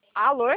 Alô?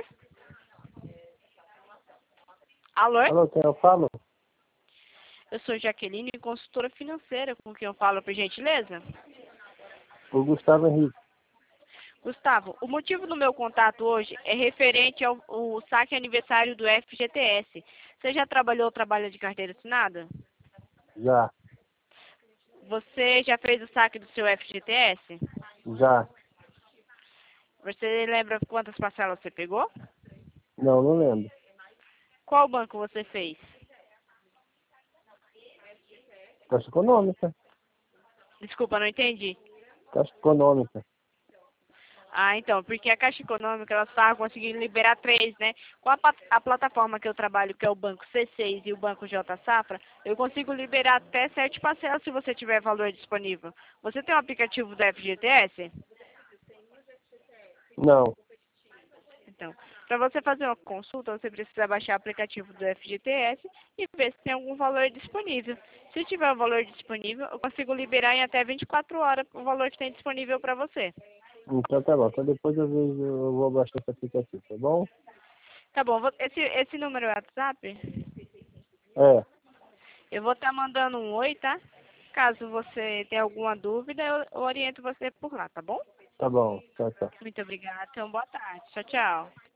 Alô? Alô, quem eu falo? Eu sou Jaqueline, consultora financeira, com quem eu falo, por gentileza? O Gustavo Henrique. Gustavo, o motivo do meu contato hoje é referente ao saque aniversário do FGTS. Você já trabalhou ou trabalha de carteira assinada? Já, Você já fez o saque do seu FGTS? já. Você lembra quantas parcelas você pegou? Não, não lembro. Qual banco você fez? Caixa Econômica. Desculpa, não entendi. Caixa Econômica. Ah, então, porque a Caixa Econômica, ela está conseguindo liberar três, né? Com a plataforma que eu trabalho, que é o Banco C6 e o Banco J Safra, eu consigo liberar até 7 parcelas se você tiver valor disponível. Você tem um aplicativo do FGTS? Não. Então, para você fazer uma consulta, você precisa baixar o aplicativo do FGTS e ver se tem algum valor disponível. Se tiver um valor disponível, eu consigo liberar em até 24 horas o valor que tem disponível para você. Então tá bom. Então depois eu vejo, eu vou baixar esse aplicativo, tá bom? Tá bom, esse número é WhatsApp? É, Eu vou estar mandando um oi, tá? Caso você tenha alguma dúvida, eu oriento você por lá, tá bom? tá bom. Tchau, tchau. Muito obrigada. Então, boa tarde. Tchau, tchau.